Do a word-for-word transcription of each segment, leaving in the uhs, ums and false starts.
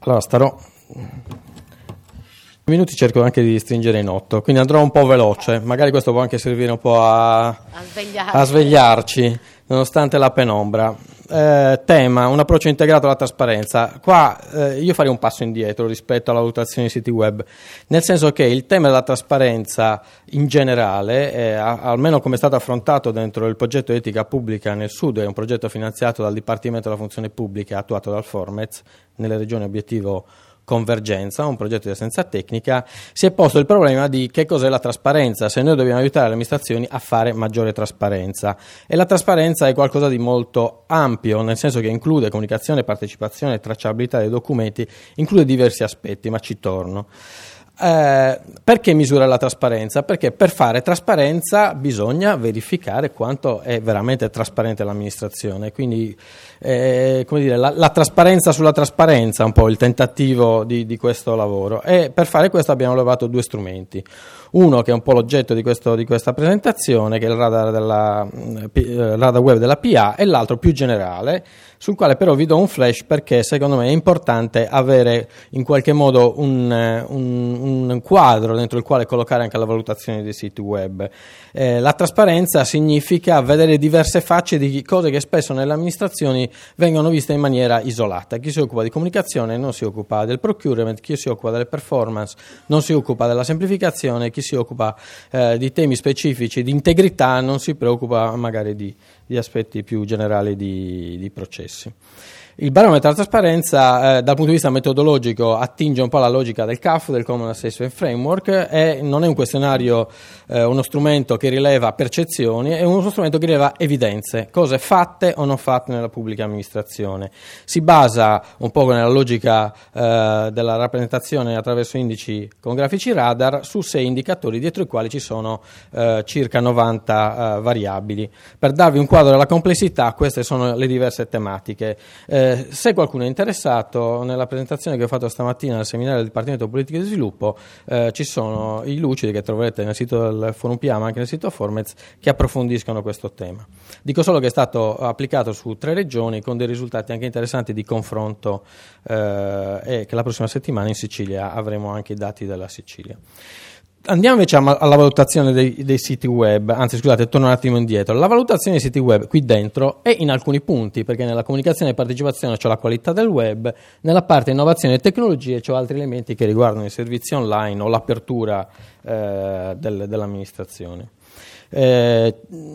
Allora starò minuti, cerco anche di stringere in otto, quindi andrò un po' veloce, magari questo può anche servire un po' a, a, a svegliarci nonostante la penombra. Eh, tema, un approccio integrato alla trasparenza. Qua eh, io farei un passo indietro rispetto alla valutazione dei siti web, nel senso che il tema della trasparenza in generale, eh, a, almeno come è stato affrontato dentro il progetto Etica Pubblica nel Sud, è un progetto finanziato dal Dipartimento della Funzione Pubblica attuato dal Formez nelle regioni obiettivo Convergenza, un progetto di assistenza tecnica. Si è posto il problema di che cos'è la trasparenza, se noi dobbiamo aiutare le amministrazioni a fare maggiore trasparenza, e la trasparenza è qualcosa di molto ampio, nel senso che include comunicazione, partecipazione, tracciabilità dei documenti, include diversi aspetti, ma ci torno. Eh, perché misurare la trasparenza? Perché per fare trasparenza bisogna verificare quanto è veramente trasparente l'amministrazione, quindi eh, come dire, la, la trasparenza sulla trasparenza è un po' il tentativo di, di questo lavoro, e per fare questo abbiamo levato due strumenti. Uno che è un po' l'oggetto di, questo, di questa presentazione, che è il radar, della, eh, radar web della P A, e l'altro più generale, sul quale però vi do un flash perché secondo me è importante avere in qualche modo un, un, un quadro dentro il quale collocare anche la valutazione dei siti web. Eh, la trasparenza significa vedere diverse facce di cose che spesso nelle amministrazioni vengono viste in maniera isolata. Chi si occupa di comunicazione non si occupa del procurement, chi si occupa delle performance non si occupa della semplificazione, chi si occupa eh, di temi specifici di integrità non si preoccupa magari di, di aspetti più generali di, di processi. Il barometro della trasparenza eh, dal punto di vista metodologico attinge un po' alla logica del C A F, del Common Assessment Framework, e non è un questionario, eh, uno strumento che rileva percezioni, è uno strumento che rileva evidenze, cose fatte o non fatte nella pubblica amministrazione. Si basa un po' nella logica eh, della rappresentazione attraverso indici con grafici radar su sei indicatori dietro i quali ci sono eh, circa novanta eh, variabili. Per darvi un quadro della complessità, queste sono le diverse tematiche. Eh, Se qualcuno è interessato, nella presentazione che ho fatto stamattina al seminario del Dipartimento Politiche di Sviluppo eh, ci sono i lucidi che troverete nel sito del Forum P A ma anche nel sito Formez che approfondiscono questo tema. Dico solo che è stato applicato su tre regioni con dei risultati anche interessanti di confronto eh, e che la prossima settimana in Sicilia avremo anche i dati della Sicilia. Andiamo invece alla valutazione dei, dei siti web, anzi scusate, torno un attimo indietro. La valutazione dei siti web qui dentro è in alcuni punti, perché nella comunicazione e partecipazione c'è la qualità del web, nella parte innovazione e tecnologie c'è altri elementi che riguardano i servizi online o l'apertura eh, del, dell'amministrazione. Eh,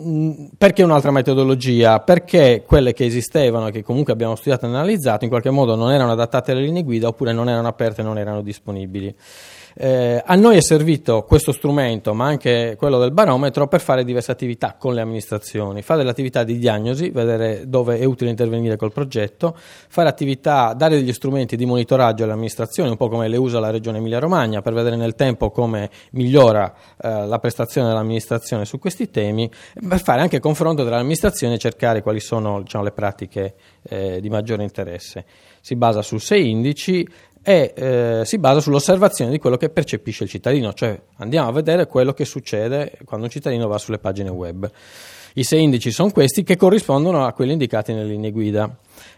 perché un'altra metodologia? Perché quelle che esistevano, che comunque abbiamo studiato e analizzato, in qualche modo non erano adattate alle linee guida oppure non erano aperte, non erano disponibili. Eh, a noi è servito questo strumento, ma anche quello del barometro, per fare diverse attività con le amministrazioni, fare delle attività di diagnosi, vedere dove è utile intervenire col progetto, fare attività, dare degli strumenti di monitoraggio alle amministrazioni, un po' come le usa la Regione Emilia-Romagna, per vedere nel tempo come migliora eh, la prestazione dell'amministrazione su questi temi, per fare anche confronto tra le amministrazioni e cercare quali sono, diciamo, le pratiche eh, di maggiore interesse. Si basa su sei indici e eh, si basa sull'osservazione di quello che percepisce il cittadino, cioè andiamo a vedere quello che succede quando un cittadino va sulle pagine web. I sei indici sono questi, che corrispondono a quelli indicati nelle linee guida.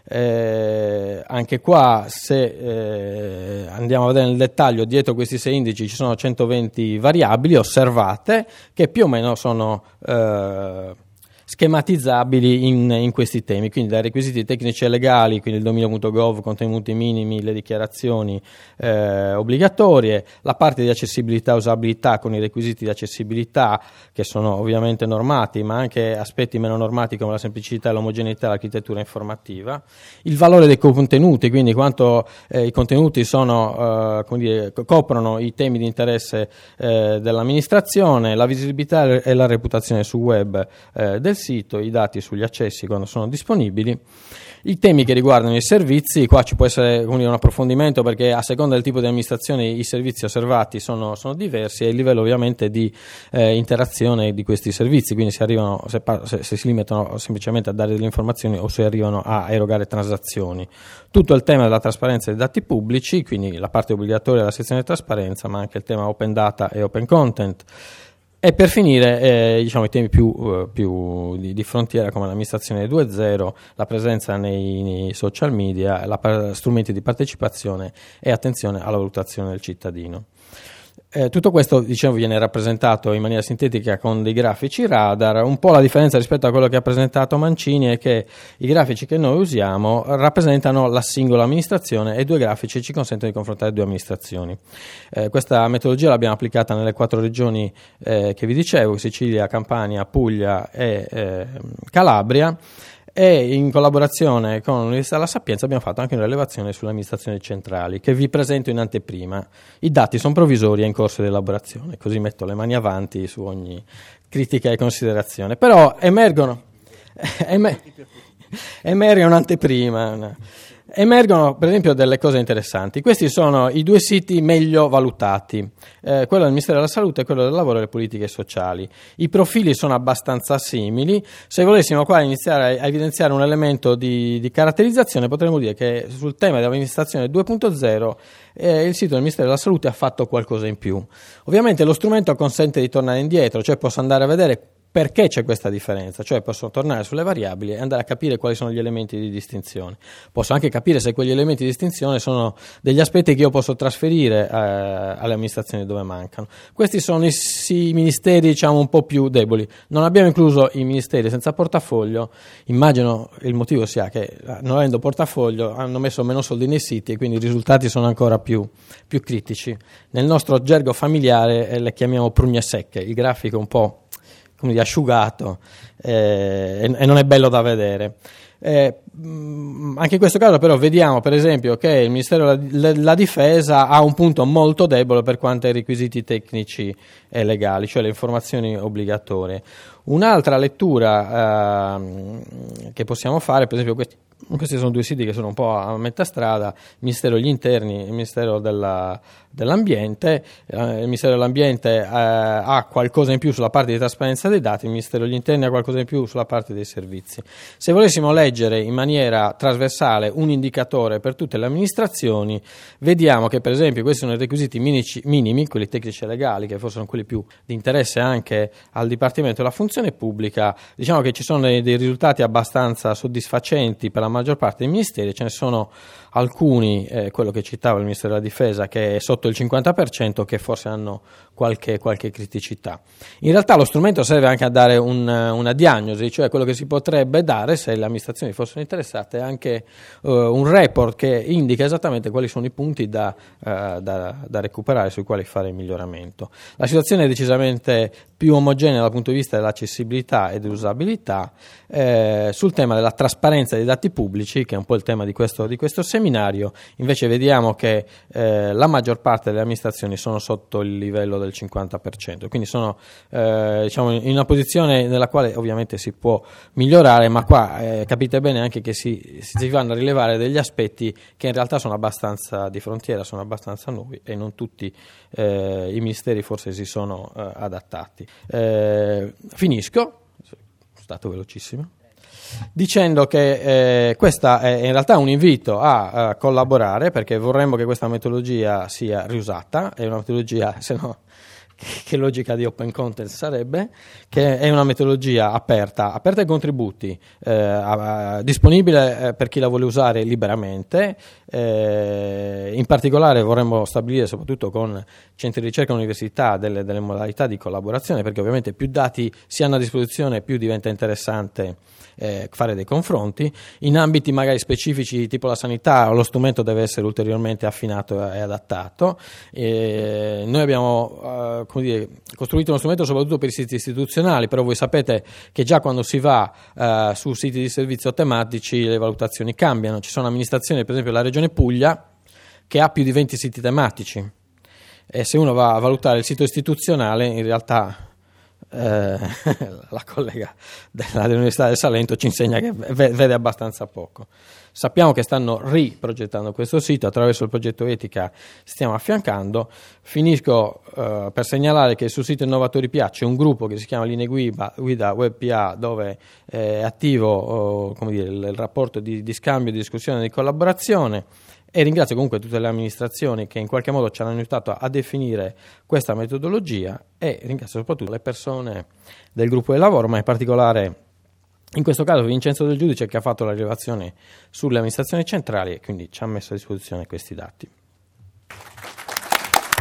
Eh, anche qua, se eh, andiamo a vedere nel dettaglio, dietro questi sei indici ci sono centoventi variabili osservate che più o meno sono eh, schematizzabili in, in questi temi, quindi dai requisiti tecnici e legali, quindi il dominio punto gov, contenuti minimi, le dichiarazioni eh, obbligatorie, la parte di accessibilità e usabilità con i requisiti di accessibilità che sono ovviamente normati, ma anche aspetti meno normati come la semplicità e l'omogeneità dell'architettura informativa, il valore dei contenuti, quindi quanto eh, i contenuti sono, eh, come dire, coprono i temi di interesse eh, dell'amministrazione, la visibilità e la reputazione sul web eh, del sito, i dati sugli accessi quando sono disponibili, i temi che riguardano i servizi. Qua ci può essere un approfondimento perché a seconda del tipo di amministrazione i servizi osservati sono, sono diversi, e il livello ovviamente di eh, interazione di questi servizi, quindi se arrivano, se, se, se si limitano semplicemente a dare delle informazioni o se arrivano a erogare transazioni. Tutto il tema della trasparenza dei dati pubblici, quindi la parte obbligatoria della sezione di trasparenza, ma anche il tema open data e open content. E per finire, eh, diciamo, i temi più, uh, più di, di frontiera come l'amministrazione due punto zero, la presenza nei, nei social media, la, strumenti di partecipazione e attenzione alla valutazione del cittadino. Eh, tutto questo, diciamo, viene rappresentato in maniera sintetica con dei grafici radar. Un po' la differenza rispetto a quello che ha presentato Mancini è che i grafici che noi usiamo rappresentano la singola amministrazione e due grafici ci consentono di confrontare due amministrazioni. Eh, questa metodologia l'abbiamo applicata nelle quattro regioni eh, che vi dicevo, Sicilia, Campania, Puglia e eh, Calabria, e in collaborazione con l'Università La Sapienza abbiamo fatto anche una rilevazione sulle amministrazioni centrali che vi presento in anteprima. I dati sono provvisori e in corso di elaborazione, così metto le mani avanti su ogni critica e considerazione. Però emergono, emer, emergono un'anteprima, una, emergono per esempio delle cose interessanti. Questi sono i due siti meglio valutati, eh, quello del Ministero della Salute e quello del Lavoro e delle Politiche Sociali. I profili sono abbastanza simili. Se volessimo qua iniziare a evidenziare un elemento di, di caratterizzazione, potremmo dire che sul tema dell'amministrazione due punto zero eh, il sito del Ministero della Salute ha fatto qualcosa in più. Ovviamente lo strumento consente di tornare indietro, cioè posso andare a vedere perché c'è questa differenza, cioè posso tornare sulle variabili e andare a capire quali sono gli elementi di distinzione. Posso anche capire se quegli elementi di distinzione sono degli aspetti che io posso trasferire eh, alle amministrazioni dove mancano. Questi sono i, i ministeri, diciamo, un po' più deboli. Non abbiamo incluso i ministeri senza portafoglio. Immagino il motivo sia che, non avendo portafoglio, hanno messo meno soldi nei siti e quindi i risultati sono ancora più, più critici. Nel nostro gergo familiare eh, le chiamiamo prugne secche, il grafico un po' come dire, asciugato eh, e, e non è bello da vedere. Eh, anche in questo caso però vediamo per esempio che il Ministero della Difesa ha un punto molto debole per quanto ai requisiti tecnici e legali, cioè le informazioni obbligatorie. Un'altra lettura eh, che possiamo fare, per esempio questi, questi sono due siti che sono un po' a metà strada, il Ministero degli Interni e il Ministero della, dell'Ambiente. Eh, il Ministero dell'Ambiente eh, ha qualcosa in più sulla parte di trasparenza dei dati, il Ministero degli Interni ha qualcosa in più sulla parte dei servizi. Se volessimo leggere in maniera trasversale un indicatore per tutte le amministrazioni, vediamo che per esempio questi sono i requisiti minici, minimi, quelli tecnici e legali, che forse sono quelli più di interesse anche al Dipartimento della Funzione Pubblica. Diciamo che ci sono dei, dei risultati abbastanza soddisfacenti per la maggior parte dei ministeri, ce ne sono alcuni, eh, quello che citava il Ministero della Difesa, che è sotto il cinquanta per cento, che forse hanno qualche, qualche criticità. In realtà lo strumento serve anche a dare un, una diagnosi, cioè quello che si potrebbe dare, se le amministrazioni fossero interessate, anche uh, un report che indica esattamente quali sono i punti da, uh, da, da recuperare, sui quali fare il miglioramento. La situazione è decisamente più omogenea dal punto di vista dell'accessibilità e dell'usabilità. Eh, sul tema della trasparenza dei dati pubblici, che è un po' il tema di questo, di questo seminario, invece vediamo che eh, la maggior parte delle amministrazioni sono sotto il livello del cinquanta per cento, quindi sono eh, diciamo in una posizione nella quale ovviamente si può migliorare, ma qua eh, capite bene anche che si, si vanno a rilevare degli aspetti che in realtà sono abbastanza di frontiera, sono abbastanza nuovi e non tutti eh, i ministeri forse si sono eh, adattati. Eh, finisco, sono stato velocissimo, dicendo che eh, questa è in realtà un invito a, a collaborare, perché vorremmo che questa metodologia sia riusata, è una metodologia, se no che logica di open content sarebbe, che è una metodologia aperta, aperta ai contributi, eh, a, a, disponibile eh, per chi la vuole usare liberamente. Eh, in particolare vorremmo stabilire, soprattutto con centri di ricerca e università, delle, delle modalità di collaborazione, perché ovviamente più dati si hanno a disposizione, più diventa interessante eh, fare dei confronti. In ambiti magari specifici tipo la sanità, lo strumento deve essere ulteriormente affinato e adattato. Eh, noi abbiamo eh, come dire, costruito uno strumento soprattutto per i siti istituzionali, però voi sapete che già quando si va eh, su siti di servizio tematici le valutazioni cambiano. Ci sono amministrazioni, per esempio la Regione Puglia, che ha più di venti siti tematici, e se uno va a valutare il sito istituzionale, in realtà eh, la collega della, dell'Università del Salento ci insegna che vede abbastanza poco. Sappiamo che stanno riprogettando questo sito, attraverso il progetto Etica stiamo affiancando. Finisco uh, per segnalare che sul sito Innovatori P A c'è un gruppo che si chiama Linee Guida, Guida Web P A, dove è attivo uh, come dire, il, il rapporto di, di scambio, di discussione e di collaborazione, e ringrazio comunque tutte le amministrazioni che in qualche modo ci hanno aiutato a definire questa metodologia, e ringrazio soprattutto le persone del gruppo di lavoro, ma in particolare in questo caso Vincenzo Del Giudice, che ha fatto la rilevazione sulle amministrazioni centrali e quindi ci ha messo a disposizione questi dati.